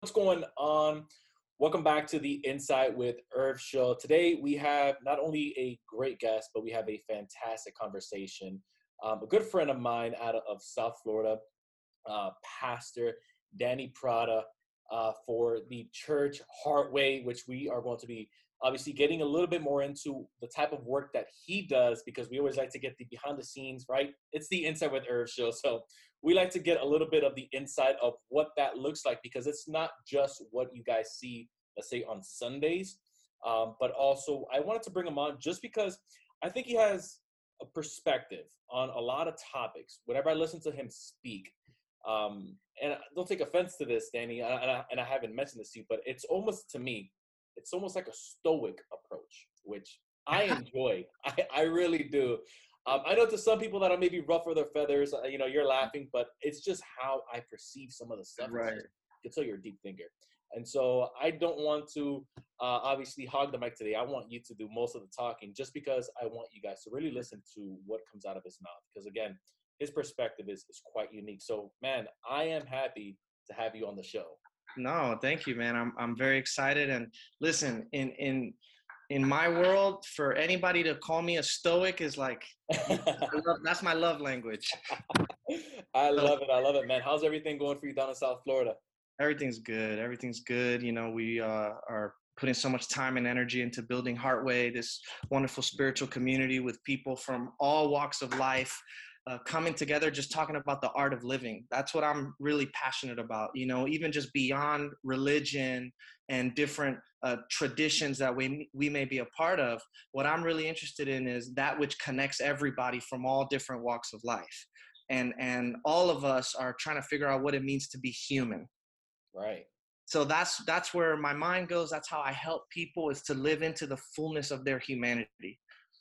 What's going on? Welcome back to the Insight with Irv show. Today we have not only a great guest, but we have a fantastic conversation. A good friend of mine out of South Florida, Pastor Danny Prada, for the church Heartway, which we are going to be obviously getting a little bit more into the type of work that he does because we always like to get the behind the scenes, right? It's the Insight with Irv show. So we like to get a little bit of the insight of what that looks like because it's not just what you guys see, let's say on Sundays, but also I wanted to bring him on just because I think he has a perspective on a lot of topics. Whenever I listen to him speak, and don't take offense to this, Danny, and I haven't mentioned this to you, but it's almost to me, it's almost like a stoic approach, which I enjoy. I really do. I know to some people that are maybe rough for their feathers, you're laughing, but it's just how I perceive some of the stuff. It's Right. just, you can tell you're a deep thinker. And so I don't want to obviously hog the mic today. I want you to do most of the talking just because I want you guys to really listen to what comes out of his mouth. Because again, his perspective is quite unique. So man, I am happy to have you on the show. No, thank you, man. I'm very excited. And listen, in my world, for anybody to call me a stoic is like that's my love language. I So love it. I love it, man. How's everything going for you down in South Florida? everything's good. Everything's good. We are putting so much time and energy into building Heartway, this wonderful spiritual community with people from all walks of life. Coming together, just talking about the art of living. That's what I'm really passionate about. Even just beyond religion and different traditions that we may be a part of. What I'm really interested in is that which connects everybody from all different walks of life, and all of us are trying to figure out what it means to be human. Right. So that's where my mind goes. That's how I help people, is to live into the fullness of their humanity.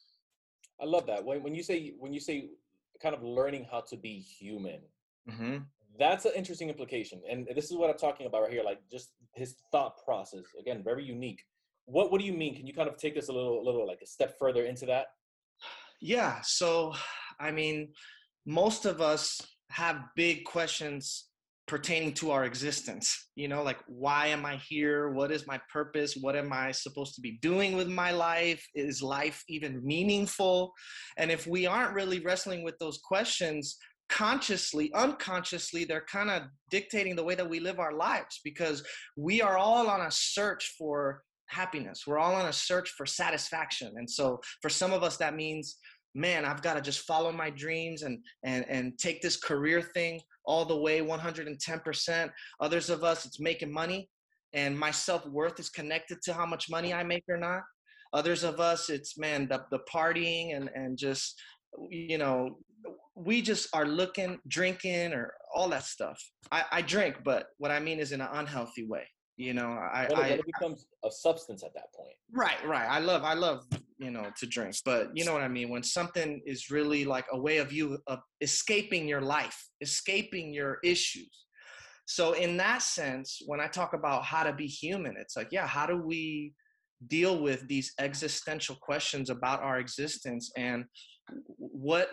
I love that. When you say kind of learning how to be human, Mm-hmm. that's an interesting implication. And this is what I'm talking about right here, like just his thought process. Again, very unique. What do you mean? Can you kind of take this a little like a step further into that? Yeah. So, I mean, most of us have big questions pertaining to our existence. Like, why am I here? What is my purpose? What am I supposed to be doing with my life? Is life even meaningful? And if we aren't really wrestling with those questions, consciously, unconsciously, they're kind of dictating the way that we live our lives, because we are all on a search for happiness. We're all on a search for satisfaction. And so for some of us, that means, man, I've got to just follow my dreams and take this career thing all the way 110%. Others of us, it's making money, and my self-worth is connected to how much money I make or not. Others of us, it's, man, the partying and just, you know, we just are looking, drinking, or all that stuff. I drink, but what I mean is in an unhealthy way. When it becomes a substance at that point. Right. I love, to drink, but you know what I mean? When something is really like a way of you of escaping your life, escaping your issues. So in that sense, when I talk about how to be human, it's like, yeah, how do we deal with these existential questions about our existence, and what,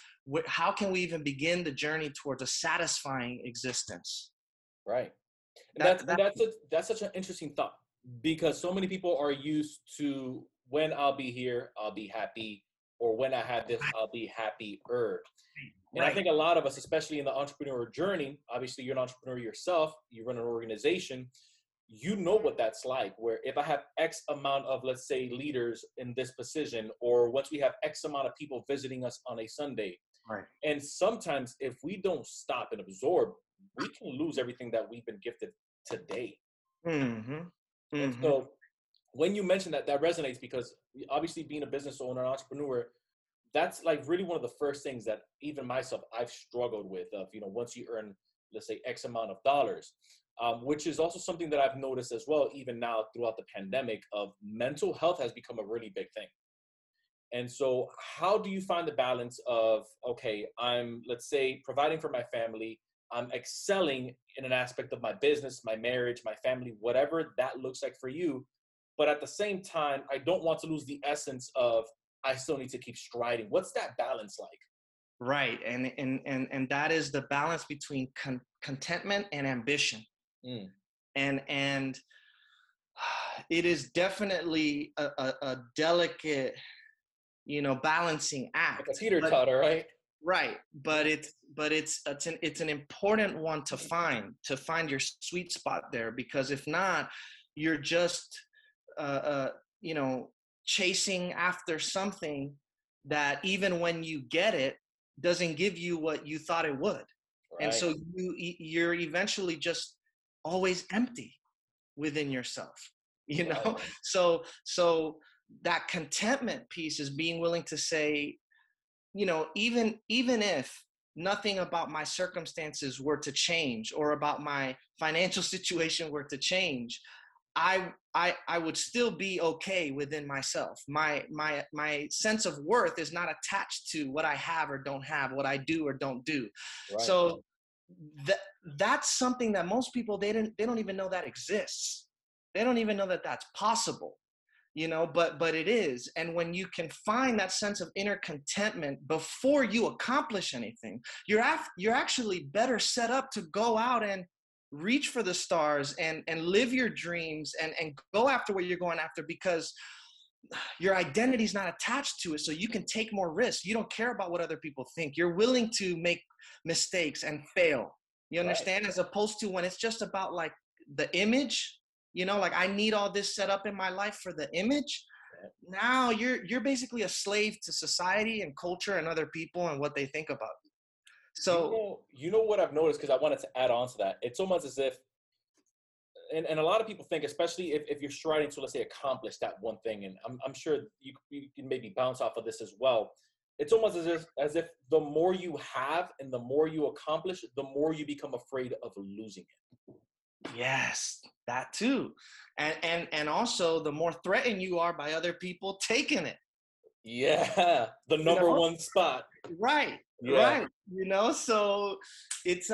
how can we even begin the journey towards a satisfying existence? Right. And That that's and that that's such an interesting thought because so many people are used to when I'll be here, I'll be happy, or when I have this, I'll be happier. And I right. think a lot of us, especially in the entrepreneur journey, obviously you're an entrepreneur yourself, you run an organization, you know what that's like. Where if I have X amount of, let's say, leaders in this position, or once we have X amount of people visiting us on a Sunday, Right. and sometimes if we don't stop and absorb, we can lose everything that we've been gifted today. Mm-hmm. And Mm-hmm. so when you mention that, that resonates because obviously being a business owner, an entrepreneur, that's like really one of the first things that even myself I've struggled with. Of once you earn, let's say, X amount of dollars, which is also something that I've noticed as well, even now throughout the pandemic. Of mental health has become a really big thing. And so, how do you find the balance of, okay, I'm, let's say, providing for my family, I'm excelling in an aspect of my business, my marriage, my family, whatever that looks like for you. But at the same time, I don't want to lose the essence of I still need to keep striding. What's that balance like? Right. And that is the balance between contentment and ambition. Mm, and it is definitely a delicate, balancing Like a act. teeter totter, right? Right, but it's an important one to find your sweet spot there, because if not, you're just uh, uh, you know chasing after something that, even when you get it, doesn't give you what you thought it would, and Right. so you're eventually just always empty within yourself. you Right. know so that contentment piece is being willing to say, even if nothing about my circumstances were to change, or about my financial situation were to change, I would still be okay within myself. My sense of worth is not attached to what I have or don't have, what I do or don't do. Right. So that that's something that most people, they don't even know that exists. They don't even know that that's possible, but it is. And when you can find that sense of inner contentment before you accomplish anything, you're actually better set up to go out and reach for the stars, and live your dreams, and go after what you're going after, because your identity is not attached to it, so you can take more risks. You don't care about what other people think. You're willing to make mistakes and fail. You Right. understand? As opposed to when it's just about, like, the image, like, I need all this set up in my life for the image. Right. Now you're basically a slave to society and culture and other people and what they think about you. So You know what I've noticed, because I wanted to add on to that. It's almost as if, and a lot of people think, especially if you're striving to, let's say, accomplish that one thing, and I'm sure you can maybe bounce off of this as well. It's almost as if the more you have and the more you accomplish, the more you become afraid of losing it. yes, that too. And also, the more threatened you are by other people taking it. Yeah, the You number know? one spot. Right, Yeah, right. So it's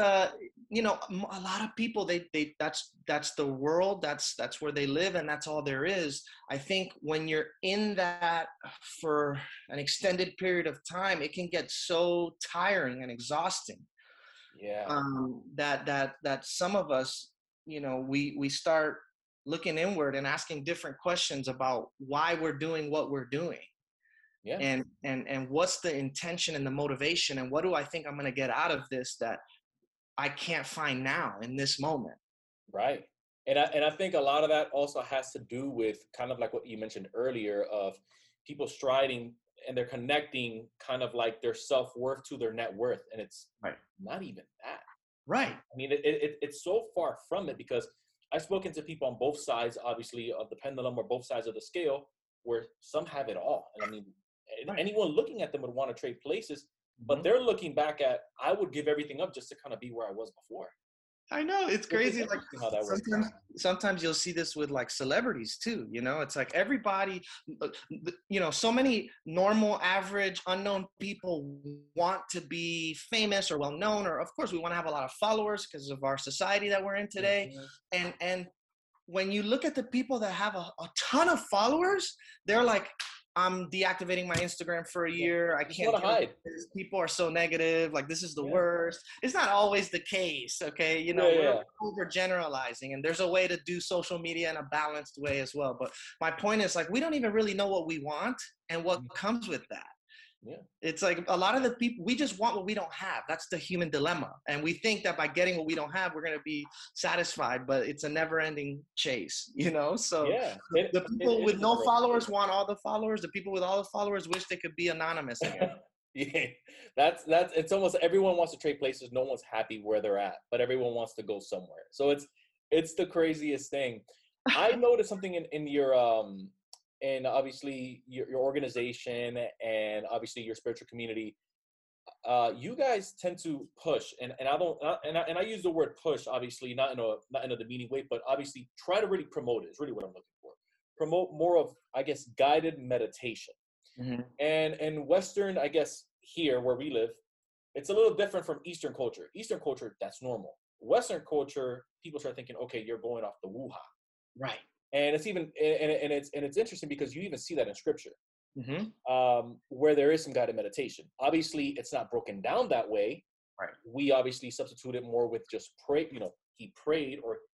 a lot of people, they that's the world, that's where they live, and that's all there is. I think when you're in that for an extended period of time, it can get so tiring and exhausting, yeah, that some of us, we start looking inward and asking different questions about why we're doing what we're doing, yeah. and what's the intention and the motivation, and what do I think I'm going to get out of this that I can't find now in this moment. Right. And I think a lot of that also has to do with kind of like what you mentioned earlier of people striding and they're connecting kind of like their self-worth to their net worth. And it's Right. not even that. Right. I mean, it's so far from it, because I've spoken to people on both sides, obviously, of the pendulum, or both sides of the scale, where some have it all. And I mean, Right. anyone looking at them would want to trade places, but Mhm. they're looking back at, I would give everything up just to kind of be where I was before. I know, it's Which is crazy. Like, interesting how that works sometimes, out. sometimes you'll see this with, like, celebrities too. It's like everybody, so many normal, average, unknown people want to be famous or well known, or of course we want to have a lot of followers because of our society that we're in today. Mhm. And when you look at the people that have a ton of followers, they're like, I'm deactivating my Instagram for a Yeah. year. I You just can't want to deal with hide. this. People are so negative. Like, this is the Yeah. worst. It's not always the case, okay? Yeah, We're yeah. overgeneralizing, and there's a way to do social media in a balanced way as well. But my point is, like, we don't even really know what we want and what comes with that. Yeah. It's like a lot of the people, we just want what we don't have. That's the human dilemma. And we think that by getting what we don't have, we're going to be satisfied, but it's a never ending chase, So Yeah. the people It with is a no never followers want all the followers. The people with all the followers wish they could be anonymous again. Yeah. That's it's almost everyone wants to trade places. No one's happy where they're at, but everyone wants to go somewhere. So it's the craziest thing. I noticed something in your and obviously your organization and obviously your spiritual community. You guys tend to push, and I don't, and I use the word push, obviously not in a demeaning way, but obviously try to really promote it. Is really what I'm looking for. Promote more of, I guess, guided meditation. Mhm. And Western, I guess, here where we live, it's a little different from Eastern culture. Eastern culture, that's normal. Western culture, people start thinking, okay, you're going off the woo-ha. Right. And it's even and it's interesting because you even see that in scripture, Hmm. where there is some guided meditation. Obviously, it's not broken down that way. Right. We obviously substitute it more with just pray. He prayed, or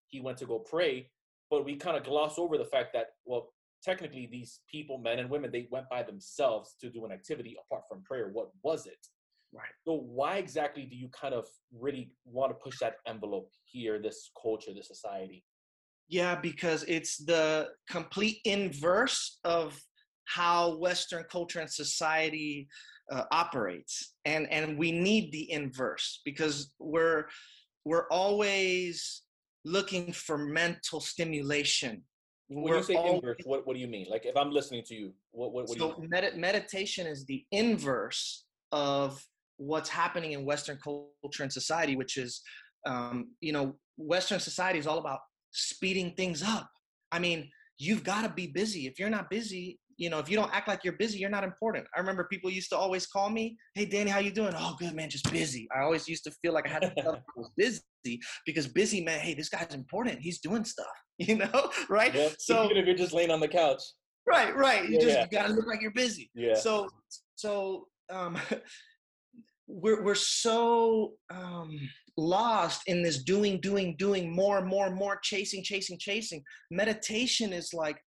he went to go pray, but we kind of gloss over the fact that, well, technically these people, men and women, they went by themselves to do an activity apart from prayer. What was it? Right. So why exactly do you kind of really want to push that envelope here, this culture, this society? Yeah, because it's the complete inverse of how Western culture and society operates, and we need the inverse because we're always looking for mental stimulation. When you We're say all inverse, what do you mean? Like if I'm listening to you, what do you so mean? meditation is the inverse of what's happening in Western culture and society, which is, Western society is all about speeding things up. I mean, you've got to be busy. If you're not busy, if you don't act like you're busy, you're not important. I remember people used to always call me, "Hey, Danny, how you doing?" "Oh, good, man, just busy." I always used to feel like I had to tell them I was busy because busy meant, hey, this guy's important. He's doing stuff, right? Yeah, So even if you're just laying on the couch. right. You Yeah, just yeah, you gotta look like you're busy. yeah. So we're so lost in this doing more, chasing. Meditation is like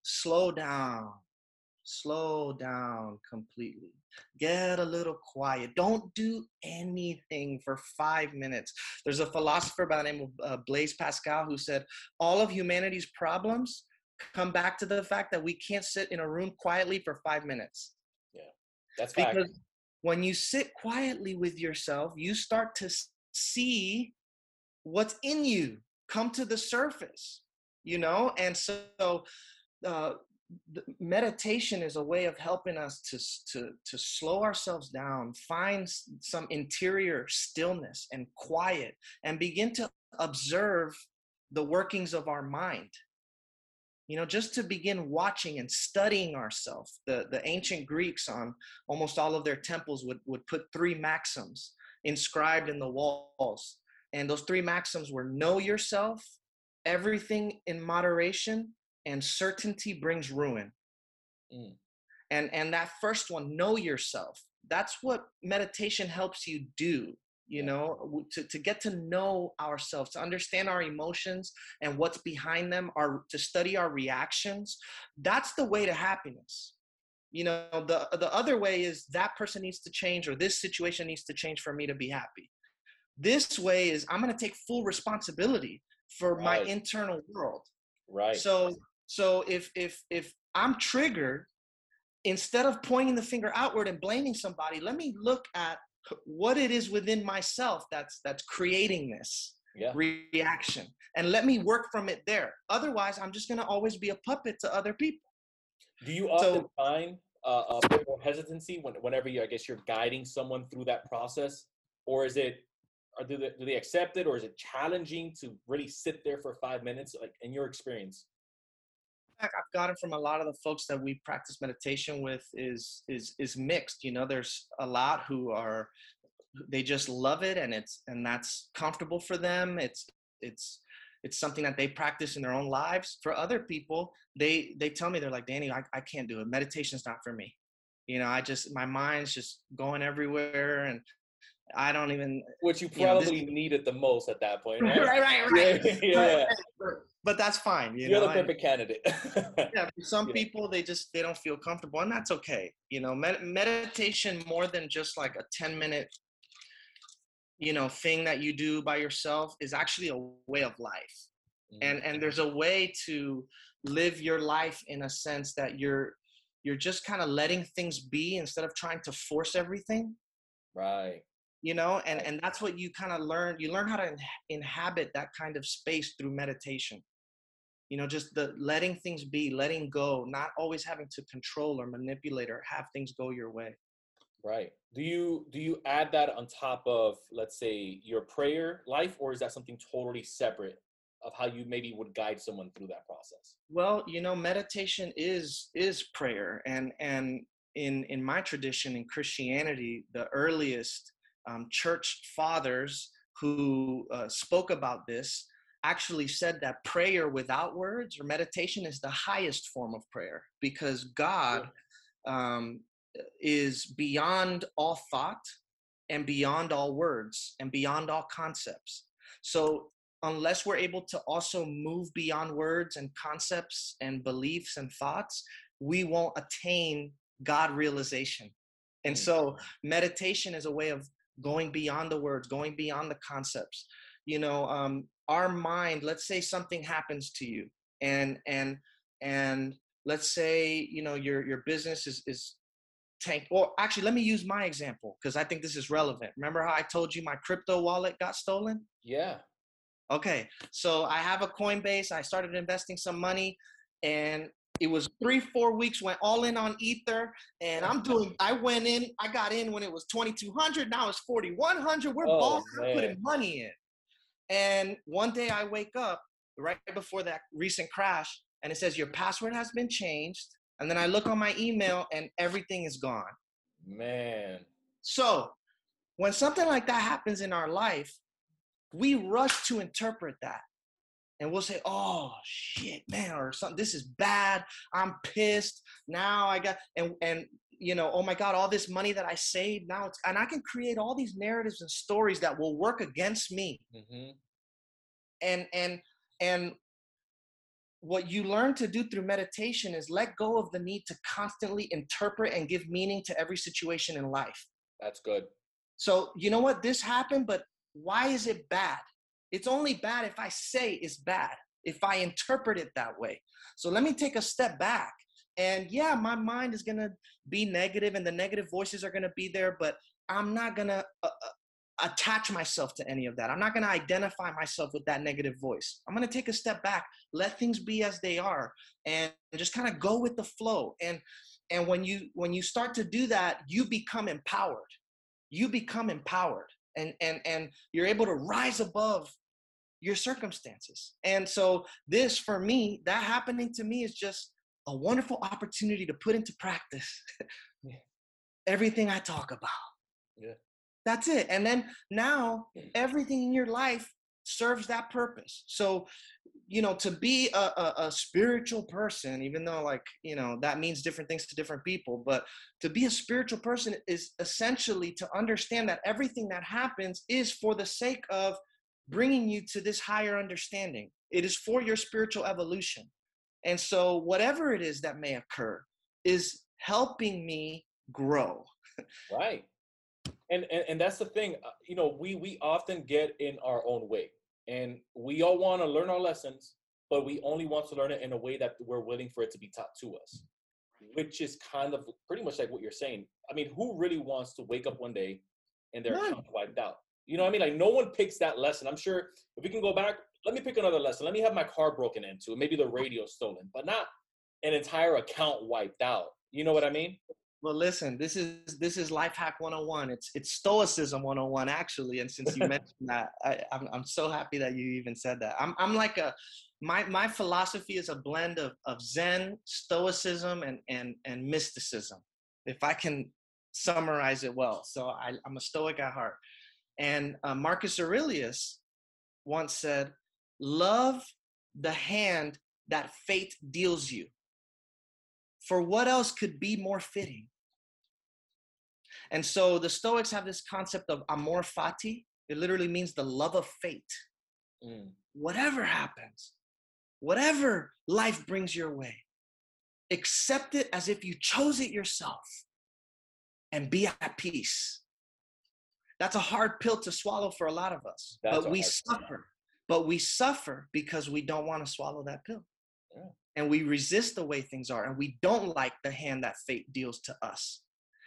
slow down completely. Get a little quiet. Don't do anything for 5 minutes. There's a philosopher by the name of Blaise Pascal who said, all of humanity's problems come back to the fact that we can't sit in a room quietly for 5 minutes. Yeah, that's fact. Because when you sit quietly with yourself, you start to see what's in you come to the surface, And so meditation is a way of helping us to slow ourselves down, find some interior stillness and quiet, and begin to observe the workings of our mind. Just to begin watching and studying ourselves. The ancient Greeks on almost all of their temples would put 3 maxims inscribed in the walls. And those 3 maxims were know yourself, everything in moderation, and certainty brings ruin. Mm. And that first one, know yourself, that's what meditation helps you do. To get to know ourselves, to understand our emotions and what's behind them, to study our reactions. That's the way to happiness. The other way is that person needs to change, or this situation needs to change for me to be happy. This way is I'm going to take full responsibility for my Right, internal world. right. So if I'm triggered, instead of pointing the finger outward and blaming somebody, let me look at what it is within myself that's creating this Yeah. reaction, and let me work from it there. Otherwise, I'm just going to always be a puppet to other people. Do you often So find a bit more hesitancy whenever I guess you're guiding someone through that process, or is it, or do they accept it, or is it challenging to really sit there for 5 minutes, like in your experience? I've gotten from a lot of the folks that we practice meditation with is mixed. There's a lot who they just love it, and that's comfortable for them. It's something that they practice in their own lives. For other people, they tell me, they're like, Danny, I can't do it. Meditation's not for me. My mind's just going everywhere, and I don't even, Which you this. probably needed the most at that point, right? Right. Yeah, yeah. But that's fine, You're the perfect candidate. yeah, for some Yeah. people, they don't feel comfortable, and that's okay. Meditation, more than just like a 10-minute, thing that you do by yourself, is actually a way of life. And there's a way to live your life in a sense that you're just kind of letting things be instead of trying to force everything. Right. And that's what you kind of learn. You learn how to inhabit that kind of space through meditation. Just the letting things be, letting go, not always having to control or manipulate or have things go your way. Right. Do you add that on top of, let's say, your prayer life, or is that something totally separate of how you maybe would guide someone through that process? Well, meditation is prayer, and in my tradition in Christianity, the earliest church fathers who spoke about this actually said that prayer without words, or meditation, is the highest form of prayer, because God um, is beyond all thought and beyond all words and beyond all concepts. So unless we're able to also move beyond words and concepts and beliefs and thoughts, we won't attain God realization. And so meditation is a way of going beyond the words, going beyond the concepts. Our mind, let's say something happens to you, and let's say, your business is tanked. Or actually, let me use my example because I think this is relevant. Remember how I told you my crypto wallet got stolen? Yeah. Okay, so I have a Coinbase. I started investing some money, and it was 3-4 weeks, went all in on Ether, and I got in when it was 2,200. Now it's 4,100. We're balling, putting money in. And one day I wake up right before that recent crash, and it says your password has been changed. And then I look on my email, and everything is gone. Man. So when something like that happens in our life, we rush to interpret that. And we'll say, oh, shit, man, or something. This is bad. I'm pissed. Now I got, and oh my God, all this money that I saved now, and I can create all these narratives and stories that will work against me. And what you learn to do through meditation is let go of the need to constantly interpret and give meaning to every situation in life. That's good. So you know what? This happened, but why is it bad? It's only bad if I say it's bad, if I interpret it that way. So let me take a step back. And yeah, my mind is going to be negative and the negative voices are going to be there, but I'm not going to attach myself to any of that. I'm not going to identify myself with that negative voice. I'm going to take a step back, let things be as they are, and just kind of go with the flow. And when you start to do that, you become empowered. You become empowered. And you're able to rise above your circumstances. And so this, for me, that happening to me is just a wonderful opportunity to put into practice everything I talk about. Yeah. That's it. And then now everything in your life serves that purpose. So, to be a spiritual person, even though that means different things to different people, but to be a spiritual person is essentially to understand that everything that happens is for the sake of bringing you to this higher understanding. It is for your spiritual evolution. And so whatever it is that may occur is helping me grow. Right. And that's the thing, we often get in our own way. And we all want to learn our lessons, but we only want to learn it in a way that we're willing for it to be taught to us, which is kind of pretty much like what you're saying. I mean, who really wants to wake up one day and their account wiped out? You know what I mean? Like, no one picks that lesson. I'm sure if we can go back, let me pick another lesson. Let me have my car broken into, maybe the radio stolen, but not an entire account wiped out. You know what I mean? Well, listen, this is Life Hack 101. It's Stoicism 101, actually. And since you mentioned that, I'm so happy that you even said that. I'm like my philosophy is a blend of Zen, Stoicism, and mysticism, if I can summarize it well. So I'm a Stoic at heart. And Marcus Aurelius once said, love the hand that fate deals you. For what else could be more fitting? And so the Stoics have this concept of amor fati. It literally means the love of fate. Whatever happens, whatever life brings your way, accept it as if you chose it yourself and be at peace. That's a hard pill to swallow for a lot of us, but we suffer. But we suffer because we don't want to swallow that pill. Yeah. And we resist the way things are, and we don't like the hand that fate deals to us.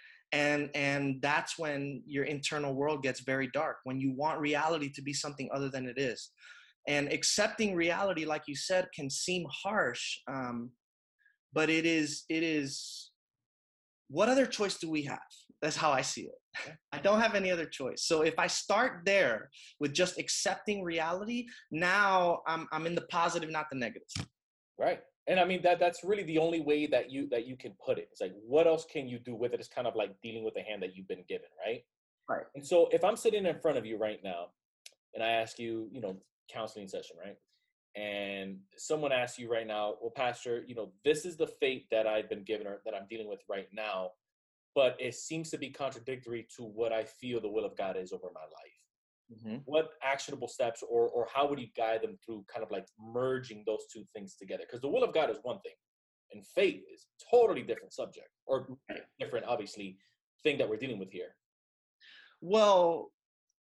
And that's when your internal world gets very dark, when you want reality to be something other than it is. And accepting reality, like you said, can seem harsh, but it is, what other choice do we have? That's how I see it. I don't have any other choice. So if I start there with just accepting reality, now I'm in the positive, not the negative. Right. And I mean, that's really the only way that you can put it. It's like, what else can you do with it? It's kind of like dealing with the hand that you've been given, right? Right. And so if I'm sitting in front of you right now and I ask you, counseling session, right? And someone asks you right now, well, Pastor, this is the fate that I've been given or that I'm dealing with right now, but it seems to be contradictory to what I feel the will of God is over my life. Mhm. what actionable steps, or how would you guide them through kind of like merging those two things together? Because the will of God is one thing, and faith is totally different subject, or Right. different, obviously, thing that we're dealing with here. Well,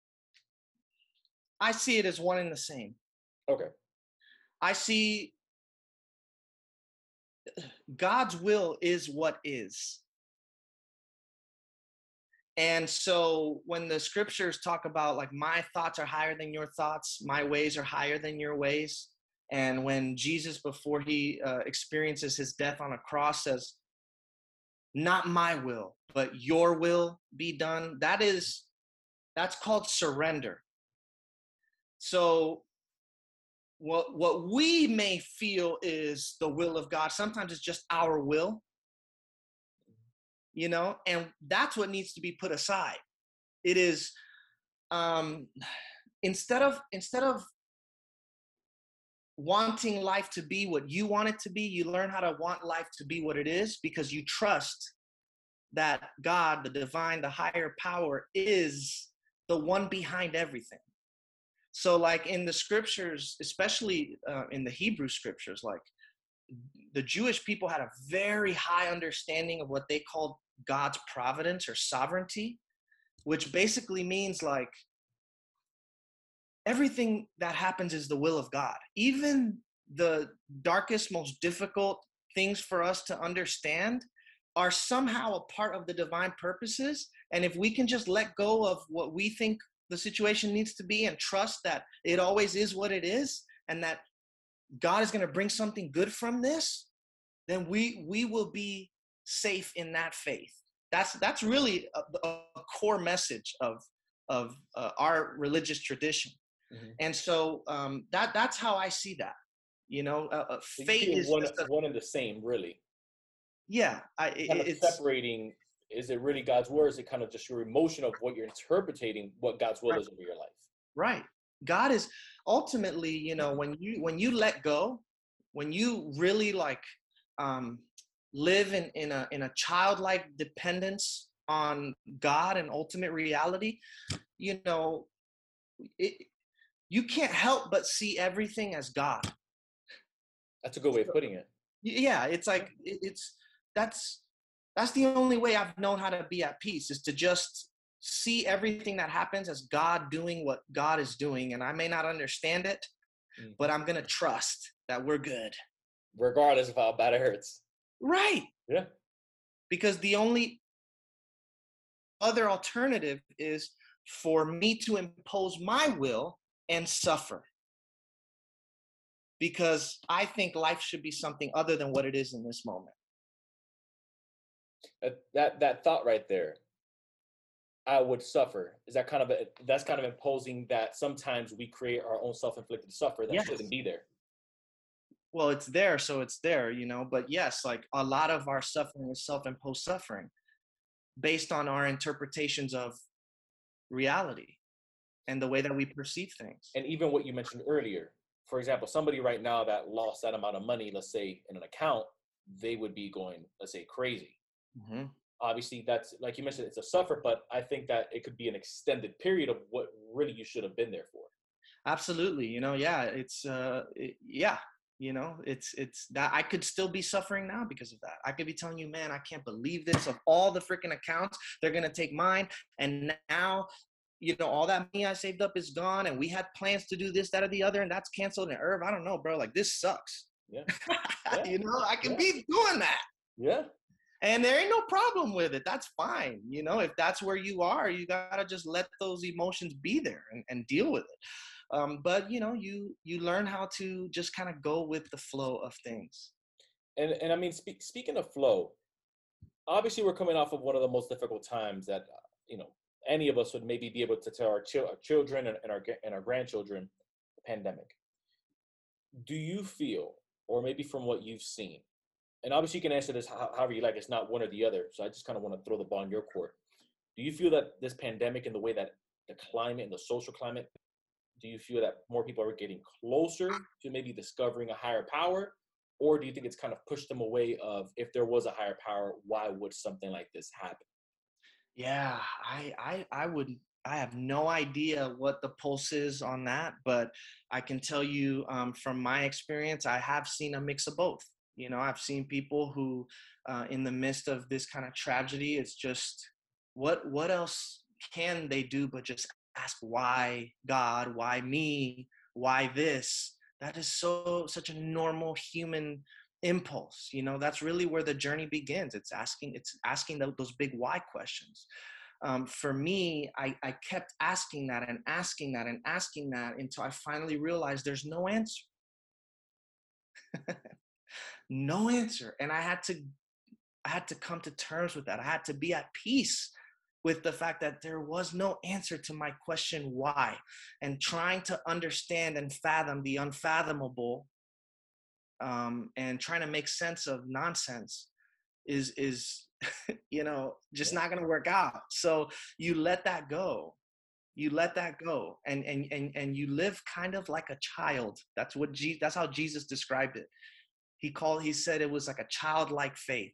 I see it as one and the same. Okay. I see God's will is what is. And so when the scriptures talk about like my thoughts are higher than your thoughts, my ways are higher than your ways, and when Jesus, before he experiences his death on a cross, says, "Not my will, but your will be done," that's called surrender. So what we may feel is the will of God, sometimes it's just our will, and that's what needs to be put aside. It is um instead of wanting life to be what you want it to be, you learn how to want life to be what it is, because you trust that God, the divine, the higher power, is the one behind everything. So like in the scriptures, especially in the Hebrew scriptures, like the Jewish people had a very high understanding of what they called God's providence or sovereignty, which basically means like everything that happens is the will of God. Even the darkest, most difficult things for us to understand are somehow a part of the divine purposes. And if we can just let go of what we think the situation needs to be and trust that it always is what it is, and that God is going to bring something good from this, then we will be safe in that faith. That's really a core message of our religious tradition. Mm-hmm. And so that's how I see that. So you Faith see it is one just a, one and the same, really. yeah. Kind of It's separating, is it really God's word? Is it kind of just your emotion of what you're interpreting, what God's will right, is over your life? right. God is ultimately, when you let go, when you really like um, live in a childlike dependence on God and ultimate reality, you know, it, you can't help but see everything as God. That's a good way of putting it. Yeah, it's Yeah. like that's that's the only way I've known how to be at peace, is to just see everything that happens as God doing what God is doing. And I may not understand it, Mhm. but I'm gonna trust that we're good. Regardless of how bad it hurts. Right. Yeah. Because the only other alternative is for me to impose my will and suffer. Because I think life should be something other than what it is in this moment. That thought right there, I would suffer. Is that kind of that's kind of imposing that sometimes we create our own self-inflicted suffer that shouldn't Yes. be there. Well, it's there, so it's there, but yes, like a lot of our suffering is self-imposed suffering based on our interpretations of reality and the way that we perceive things. And even what you mentioned earlier, for example, somebody right now that lost that amount of money, let's say in an account, they would be going, let's say, crazy. Hmm. Obviously, that's like you mentioned, it's a suffer, but I think that it could be an extended period of what really you should have been there for. Absolutely. Yeah, yeah, it's that I could still be suffering now because of that. I could be telling you, man, I can't believe this. Of all the freaking accounts, they're gonna take mine, and now all that money I saved up is gone, and we had plans to do this, that, or the other, and that's canceled. And Irv, I don't know, bro. Like this sucks. Yeah, yeah, I can yeah, be doing that, yeah. and there ain't no problem with it. That's fine. If that's where you are, you gotta just let those emotions be there and deal with it. But you learn how to just kind of go with the flow of things. And I mean, speaking of flow, obviously we're coming off of one of the most difficult times that any of us would maybe be able to tell our children and our grandchildren, the pandemic. Do you feel, or maybe from what you've seen, and obviously you can answer this however you like, it's not one or the other, so I just kind of want to throw the ball in your court. Do you feel that this pandemic and the way that the climate and the social climate, do you feel that more people are getting closer to maybe discovering a higher power? Or do you think it's kind of pushed them away of, if there was a higher power, why would something like this happen? Yeah, I would I have no idea what the pulse is on that, but I can tell you from my experience, I have seen a mix of both. You know, I've seen people who, in the midst of this kind of tragedy, it's just what else can they do but just ask why God, why me, why this? That is such a normal human impulse. You know, that's really where the journey begins. It's asking those big why questions. For me, I kept asking that and asking that and asking that until I finally realized there's no answer. No answer. And I had to come to terms with that. I had to be at peace with the fact that there was no answer to my question why. And trying to understand and fathom the unfathomable, and trying to make sense of nonsense is just not going to work out. So you let that go. And you live kind of like a child. That's how Jesus described it. He said it was like a childlike faith.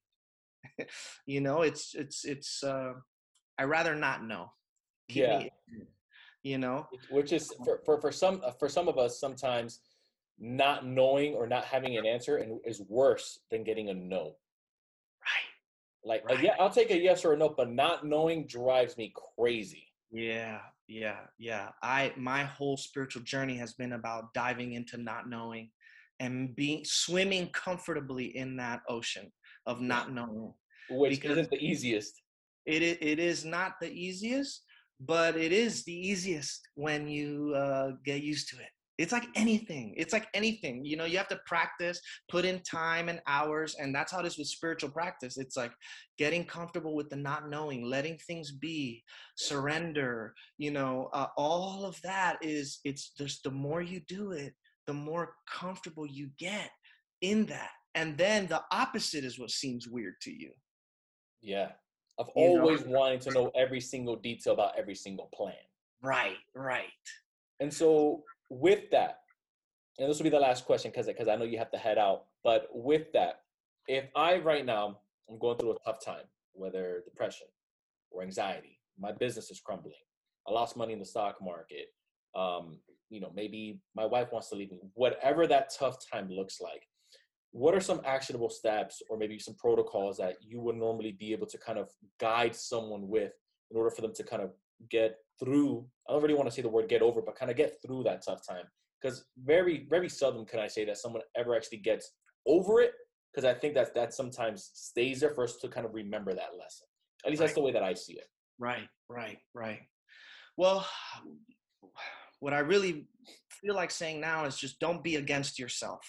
It's I rather not know. Keep Yeah. me you know Which is for some of us sometimes not knowing or not having an answer and is worse than getting a no. Like right. yeah, I'll take a yes or a no, but not knowing drives me crazy. Yeah. My whole spiritual journey has been about diving into not knowing and being swimming comfortably in that ocean of Yeah. not knowing, Which because isn't the easiest. it is not the easiest, but it is the easiest when you get used to it. It's like anything. You have to practice, put in time and hours, and that's how it is with spiritual practice. It's like getting comfortable with the not knowing, letting things be, surrender. All of that it's just, the more you do it, the more comfortable you get in that, and then the opposite is what seems weird to you. Yeah. I've you know always wanted to know every single detail about every single plan. right. And so with that, and this will be the last question because I know you have to head out, but with that, if I right now I'm going through a tough time, whether depression or anxiety, my business is crumbling, I lost money in the stock market, maybe my wife wants to leave me, whatever that tough time looks like, what are some actionable steps or maybe some protocols that you would normally be able to kind of guide someone with in order for them to kind of get through? I don't really want to say the word get over, but kind of get through that tough time. Because very, very seldom can I say that someone ever actually gets over it. Because I think that sometimes stays there for us to kind of remember that lesson. At least that's Right. the way that I see it. Right. Well, what I really feel like saying now is just don't be against yourself.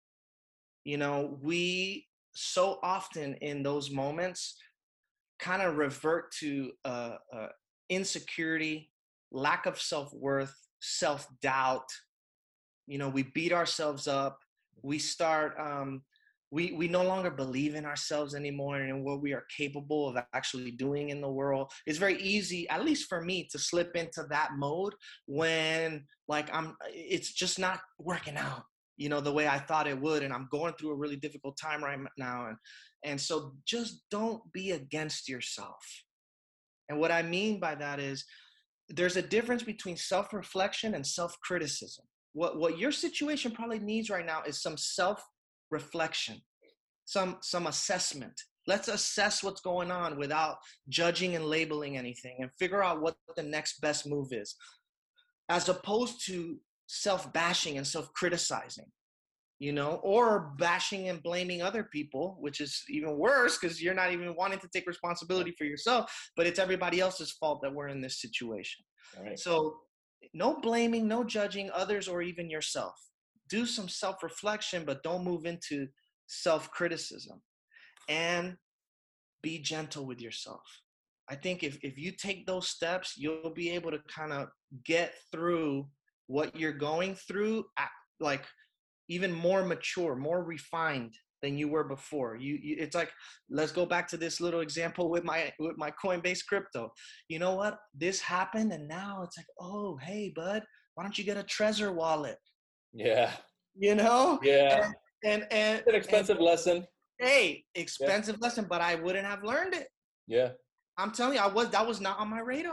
We so often in those moments kind of revert to insecurity, lack of self-worth, self-doubt. We beat ourselves up. We start we no longer believe in ourselves anymore and what we are capable of actually doing in the world. It's very easy, at least for me, to slip into that mode when it's just not working out, the way I thought it would, and I'm going through a really difficult time right now, and so just don't be against yourself. And what I mean by that is there's a difference between self-reflection and self-criticism. What your situation probably needs right now is some self-reflection, some assessment. Let's assess what's going on without judging and labeling anything, and figure out what the next best move is, as opposed to self-bashing and self-criticizing, or bashing and blaming other people, which is even worse because you're not even wanting to take responsibility for yourself, but it's everybody else's fault that we're in this situation. All So no blaming, no judging others or even yourself. Do some self-reflection, but don't move into self-criticism, and be gentle with yourself. I think if you take those steps, you'll be able to kind of get through what you're going through, like even more mature, more refined than you were before. It's like, let's go back to this little example with my Coinbase crypto. You know what? This happened, and now it's like, oh, hey, bud, why don't you get a Trezor wallet? Yeah. You know, Yeah. and It's an expensive lesson. hey, expensive lesson, but I wouldn't have learned it. Yeah. I'm telling you, that was not on my radar.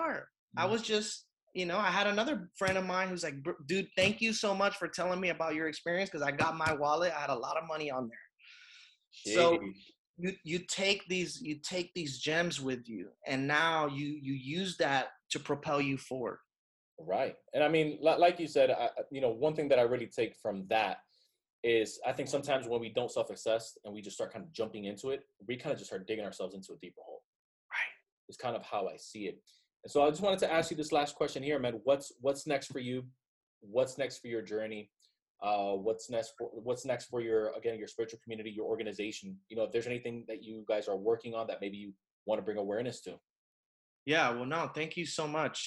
I was just, I had another friend of mine who's like, dude, thank you so much for telling me about your experience, because I got my wallet. I had a lot of money on there. So Sheesh. you take these gems with you, and now you use that to propel you forward. Right. And I mean, like you said, one thing that I really take from that is I think sometimes when we don't self-assess and we just start kind of jumping into it, we kind of just start digging ourselves into a deeper hole. Right. It's kind of how I see it. And so I just wanted to ask you this last question here, man. What's next for you? What's next for your journey? What's next for your spiritual community, your organization? If there's anything that you guys are working on that maybe you want to bring awareness to. Yeah, well, no, thank you so much.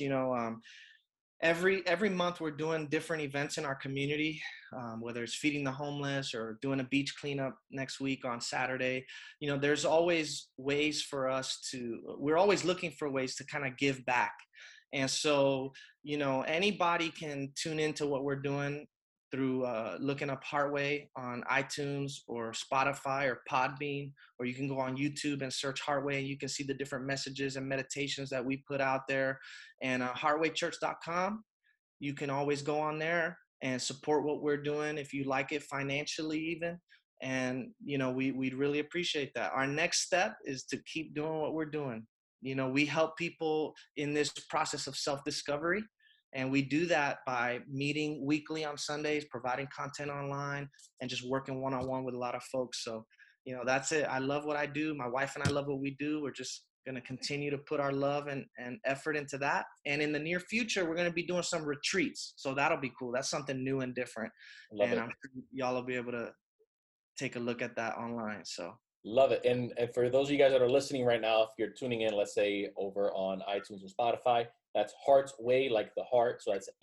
Every month we're doing different events in our community, whether it's feeding the homeless or doing a beach cleanup next week on Saturday. There's always ways for us we're always looking for ways to kind of give back. And so, anybody can tune into what we're doing through looking up Heartway on iTunes or Spotify or Podbean, or you can go on YouTube and search Heartway, and you can see the different messages and meditations that we put out there. And heartwaychurch.com, you can always go on there and support what we're doing if you like it financially even. And, we'd really appreciate that. Our next step is to keep doing what we're doing. We help people in this process of self-discovery. And we do that by meeting weekly on Sundays, providing content online, and just working one-on-one with a lot of folks. So, that's it. I love what I do. My wife and I love what we do. We're just going to continue to put our love and effort into that. And in the near future, we're going to be doing some retreats. So that'll be cool. That's something new and different. Love and it. I'm sure y'all will be able to take a look at that online. So Love it. And for those of you guys that are listening right now, if you're tuning in, let's say over on iTunes and Spotify, that's Heart's Way, like the heart. So that's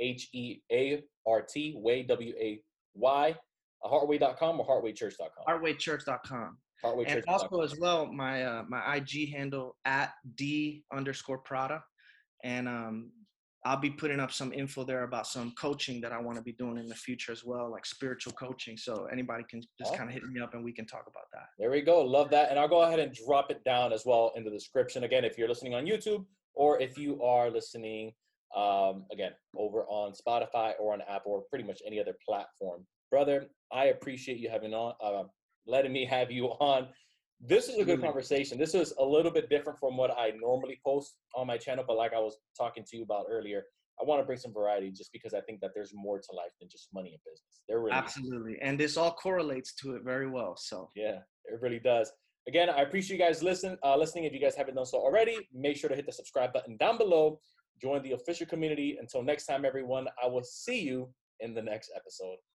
HEART, Way, WAY, heartway.com or heartwaychurch.com. heartwaychurch.com. And Heartwaychurch.com. also as well, my IG handle at @D_Prada. And I'll be putting up some info there about some coaching that I want to be doing in the future as well, like spiritual coaching. So anybody can just kind of hit me up and we can talk about that. There we go. Love that. And I'll go ahead and drop it down as well in the description. Again, if you're listening on YouTube or if you are listening, again, over on Spotify or on Apple or pretty much any other platform. Brother, I appreciate you letting me have you on. This is a good conversation. This is a little bit different from what I normally post on my channel, but like I was talking to you about earlier, I want to bring some variety just because I think that there's more to life than just money and business. There really Absolutely. And this all correlates to it very well. So yeah, it really does. Again, I appreciate you guys listening. If you guys haven't done so already, make sure to hit the subscribe button down below. Join the official community. Until next time, everyone, I will see you in the next episode.